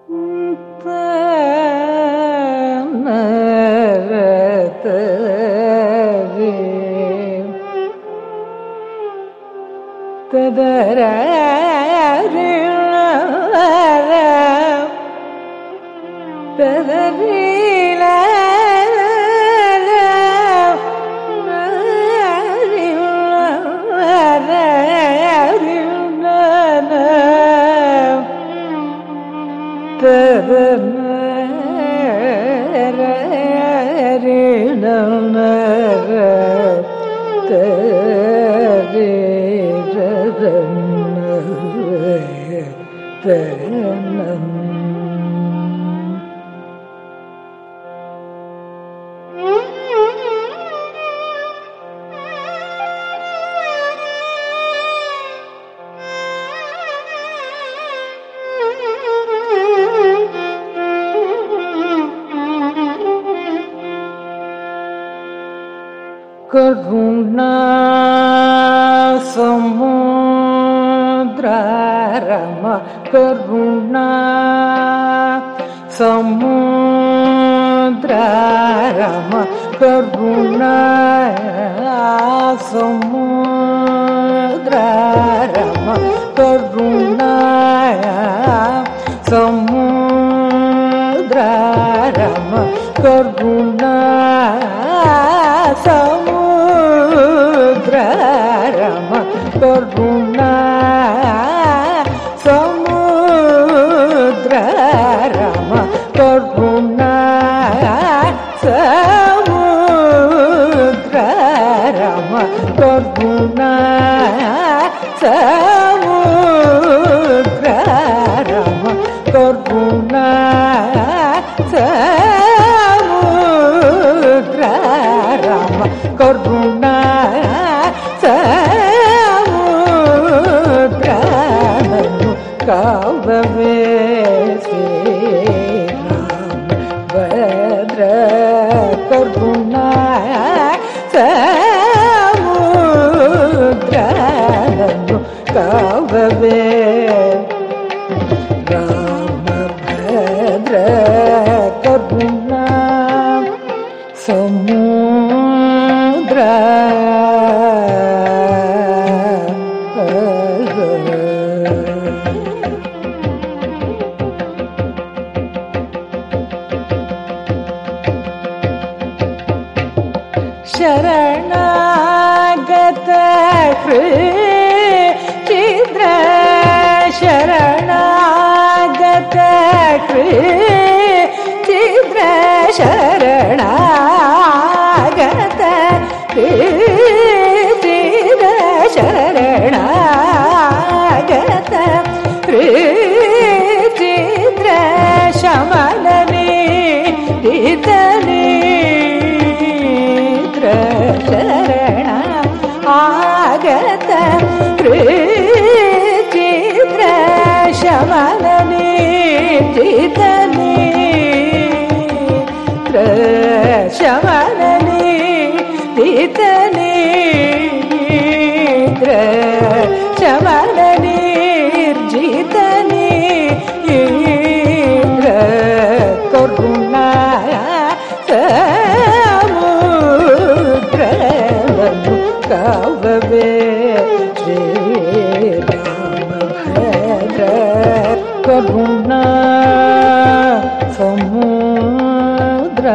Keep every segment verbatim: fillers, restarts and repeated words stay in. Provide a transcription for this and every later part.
கருணா சமுத்ர ரம கருணா சமுத்ர ரம கருணா சமுத்ர ரம கருணா சமுத்ர ரம கருணா சமுத்ர ரம கருணா சமுத்ர ரம கருணா சமுத்ர ரம கருணா சமுத்ர ரம கருணா சமுத்ர ரம கருணா சமுத்ர காவவே ஸ்ரீராம பத்ர கருணா சமுத்ர காவவே ராம பத்ர கருணா சமுத்ர ಶರಣಾಗತ ಚಿದ್ರ ಶರಣಾಗತ ಚಿದ್ರ ಶರಣಾಗತ ಚಿದ್ರ ಶರಣಾಗತ ಚಿದ್ರ ಶಮನನಿ ಹಿತನಿ ಶರಣ ಆಗತ ಚಿತ್ರ ಶಮನನಿ ಚಿತನಿ ಶಮನನಿ ಚಿತನಿ ಶಮನನಿ ಜಿತನಿ ಕರುಣಾ ಕಾವವೇ ಶ್ರೀರಾಮ ಭದ್ರ ಕರುಣಾ ಸಮುದ್ರ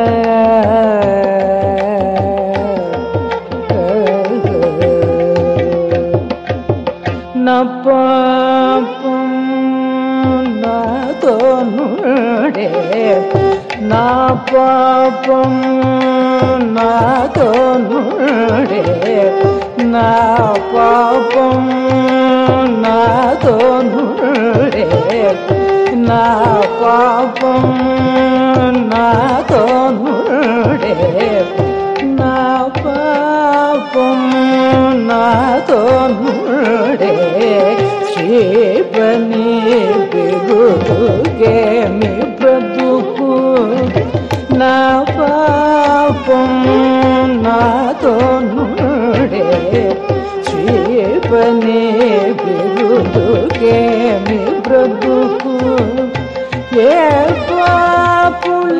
ನ ಪಾಪಂ ನ ತೋನುಡೆ ನ ಪಾಪಂ ನ ತೋನುಡೆ ನ ಪಾಪಂ ನ ತೋನುಡೆ ನ ಪಾಪಂ ನ ತೋನುಡೆ ನ ಪಾಪಂ ನ ತೋನುಡೆ ಶ್ರೀಪನಿ ಬಿಗುಗೆ ಮಿ ಬ್ರದುಕು నా పాపం నాతో నుడే శ్రీపనే బిరుదుకేమి బ్రతుకు ఏ పాపుల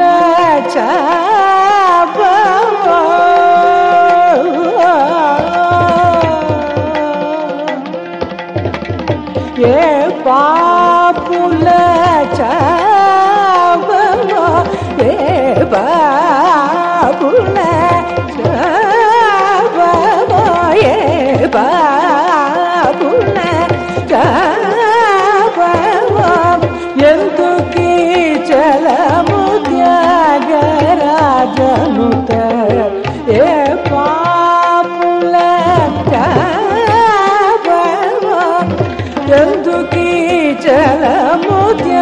చాపవో ఏ పాపుల చాపవో ఏ పాపుల చాపవో ఏ పాపుల చాపవో ఎందుకీ చలము త్యాగరాజనుత ఏ పాపుల చాపవో ఎందుకీ చలము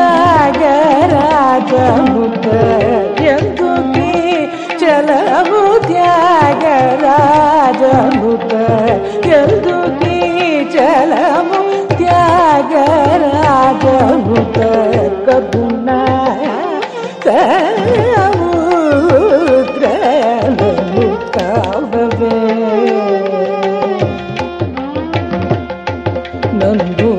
త్యాగరాజనుత ఎందుకీ చలము త్యాగరాజనుత ఎందుకీ చలము త్యాగరాజనుత కబున సముద్రము కావవే నందు